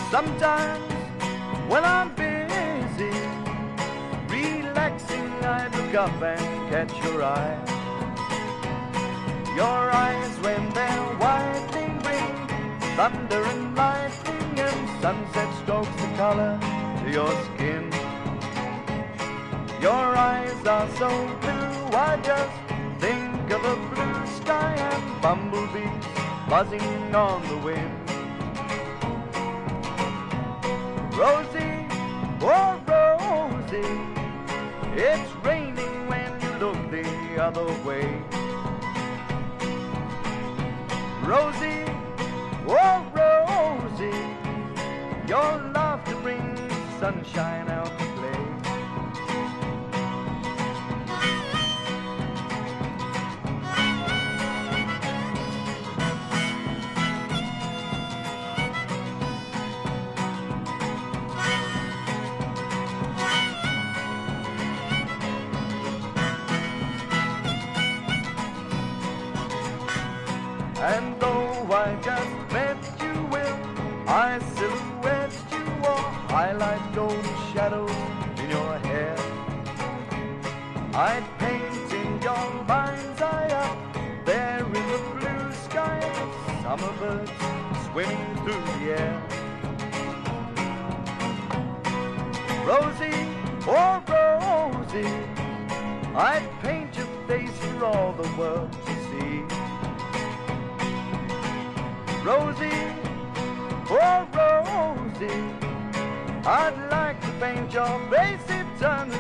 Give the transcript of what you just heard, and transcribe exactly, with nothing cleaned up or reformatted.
Sometimes when I'm busy relaxing, I look up and catch your eye. Your eyes when they're widening bring thunder and lightning, and sunset strokes the color to your skin. Your eyes are so blue, I just think of a blue sky and bumblebees buzzing on the wind. Rosie, oh Rosie, it's raining when you look the other way. Rosie, oh Rosie, your laughter brings sunshine out to play. And though I just met you, will I silhouette you or highlight golden shadows in your hair? I'd paint in your mind's eye up there in the blue sky, the summer birds swimming through the air. Rosie, oh Rosie, I'd paint your face for all the world to see. Rosie, oh Rosie, I'd like to paint your face eternally.